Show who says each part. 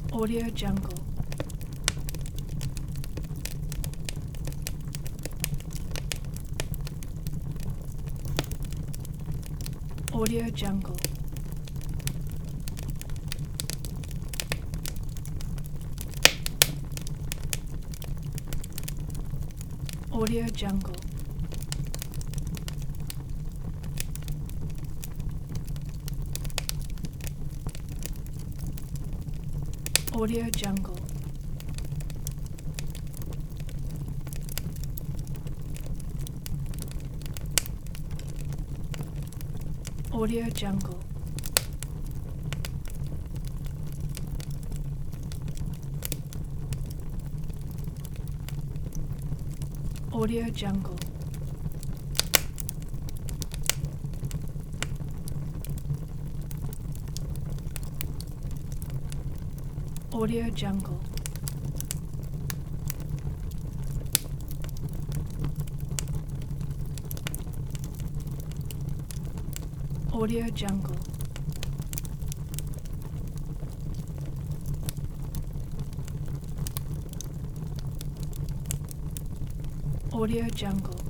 Speaker 1: Audio Jungle. Audio Jungle. Audio Jungle. Audio Jungle. Audio Jungle. Audio Jungle. Audio Jungle. Audio Jungle. Audio Jungle.